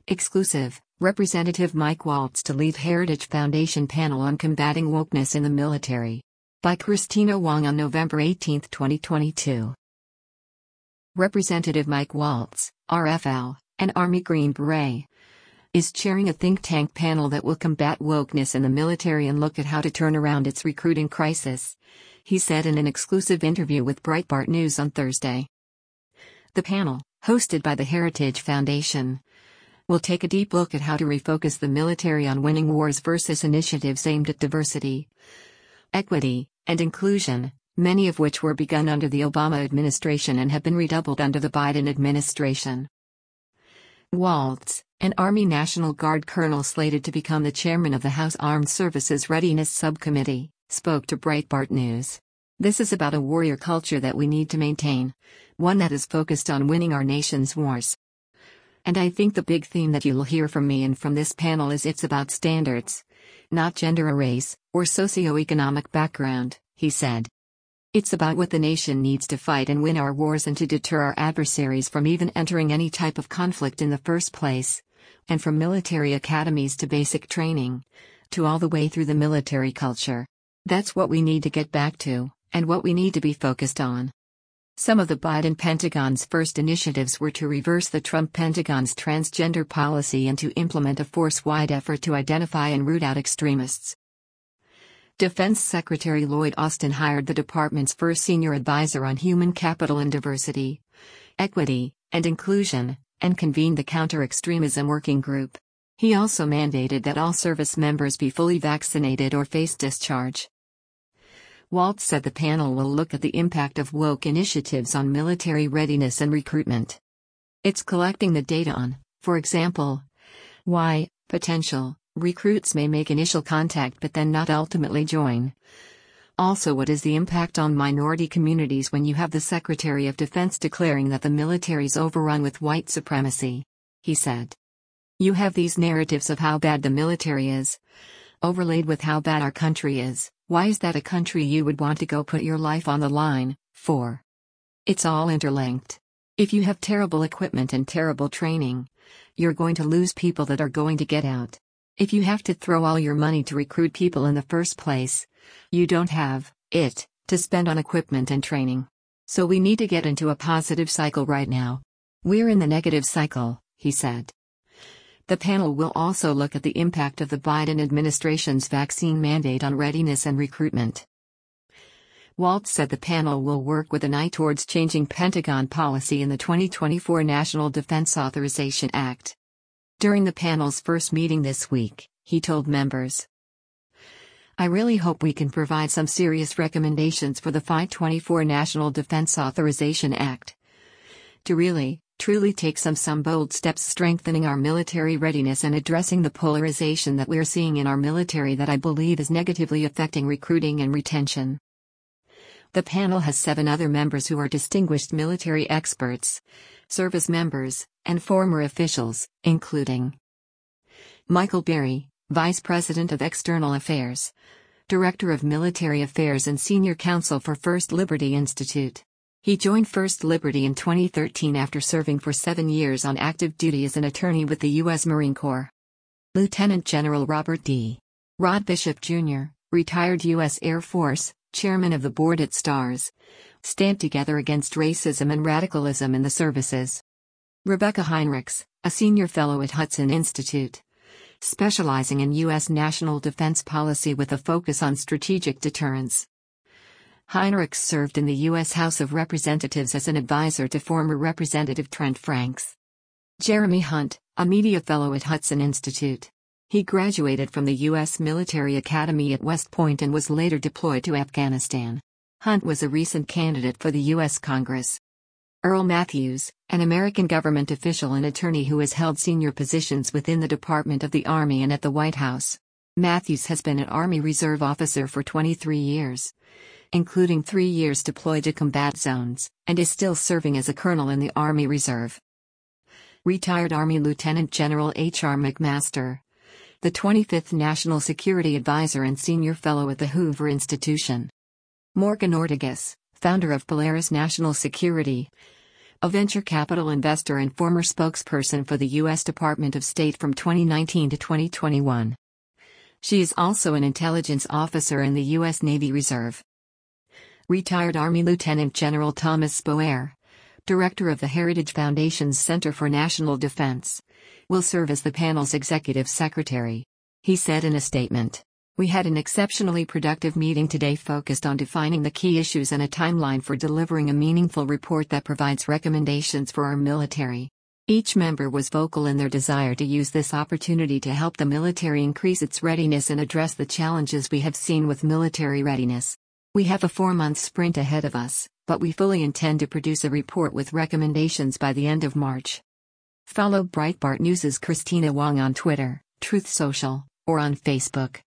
Exclusive, Representative Mike Waltz to lead Heritage Foundation panel on combating wokeness in the military. By Christina Wong on November 18, 2022. Representative Mike Waltz, RFL, an Army Green Beret, is chairing a think tank panel that will combat wokeness in the military and look at how to turn around its recruiting crisis, he said in an exclusive interview with Breitbart News on Thursday. The panel, hosted by the Heritage Foundation, will take a deep look at how to refocus the military on winning wars versus initiatives aimed at diversity, equity, and inclusion, many of which were begun under the Obama administration and have been redoubled under the Biden administration. Waltz, an Army National Guard colonel slated to become the chairman of the House Armed Services Readiness Subcommittee, spoke to Breitbart News. This is about a warrior culture that we need to maintain, one that is focused on winning our nation's wars. And I think the big theme that you'll hear from me and from this panel is it's about standards, not gender or race, or socioeconomic background, he said. It's about what the nation needs to fight and win our wars and to deter our adversaries from even entering any type of conflict in the first place, and from military academies to basic training, to all the way through the military culture. That's what we need to get back to, and what we need to be focused on. Some of the Biden Pentagon's first initiatives were to reverse the Trump Pentagon's transgender policy and to implement a force-wide effort to identify and root out extremists. Defense Secretary Lloyd Austin hired the department's first senior advisor on human capital and diversity, equity, and inclusion, and convened the Counter-Extremism Working Group. He also mandated that all service members be fully vaccinated or face discharge. Waltz said the panel will look at the impact of woke initiatives on military readiness and recruitment. It's collecting the data on, for example, why potential recruits may make initial contact but then not ultimately join. Also, what is the impact on minority communities when you have the Secretary of Defense declaring that the military's overrun with white supremacy, he said. You have these narratives of how bad the military is, overlaid with how bad our country is. Why is that a country you would want to go put your life on the line for? It's all interlinked. If you have terrible equipment and terrible training, you're going to lose people that are going to get out. If you have to throw all your money to recruit people in the first place, you don't have it to spend on equipment and training. So we need to get into a positive cycle right now. We're in the negative cycle, he said. The panel will also look at the impact of the Biden administration's vaccine mandate on readiness and recruitment. Waltz said the panel will work with an eye towards changing Pentagon policy in the 2024 National Defense Authorization Act. During the panel's first meeting this week, he told members, I really hope we can provide some serious recommendations for the 2024 National Defense Authorization Act to really, truly take some bold steps strengthening our military readiness and addressing the polarization that we're seeing in our military that I believe is negatively affecting recruiting and retention. The panel has 7 other members who are distinguished military experts, service members, and former officials, including Michael Berry, Vice President of External Affairs, Director of Military Affairs and Senior Counsel for First Liberty Institute. He joined First Liberty in 2013 after serving for 7 years on active duty as an attorney with the U.S. Marine Corps. Lieutenant General Robert D. Rod Bishop, Jr., retired U.S. Air Force, chairman of the board at STARS, Stand Together Against Racism and Radicalism in the Services. Rebecca Heinrichs, a senior fellow at Hudson Institute, specializing in U.S. national defense policy with a focus on strategic deterrence. Heinrichs served in the U.S. House of Representatives as an advisor to former Representative Trent Franks. Jeremy Hunt, a media fellow at Hudson Institute. He graduated from the U.S. Military Academy at West Point and was later deployed to Afghanistan. Hunt was a recent candidate for the U.S. Congress. Earl Matthews, an American government official and attorney who has held senior positions within the Department of the Army and at the White House. Matthews has been an Army Reserve officer for 23 years. Including 3 years deployed to combat zones, and is still serving as a colonel in the Army Reserve. Retired Army Lieutenant General H.R. McMaster, the 25th National Security Advisor and Senior Fellow at the Hoover Institution. Morgan Ortagus, founder of Polaris National Security, a venture capital investor and former spokesperson for the U.S. Department of State from 2019 to 2021. She is also an intelligence officer in the U.S. Navy Reserve. Retired Army Lieutenant General Thomas Boer, director of the Heritage Foundation's Center for National Defense, will serve as the panel's executive secretary. He said in a statement, "We had an exceptionally productive meeting today focused on defining the key issues and a timeline for delivering a meaningful report that provides recommendations for our military." Each member was vocal in their desire to use this opportunity to help the military increase its readiness and address the challenges we have seen with military readiness. We have a 4-month sprint ahead of us, but we fully intend to produce a report with recommendations by the end of March. Follow Breitbart News' Christina Wong on Twitter, Truth Social, or on Facebook.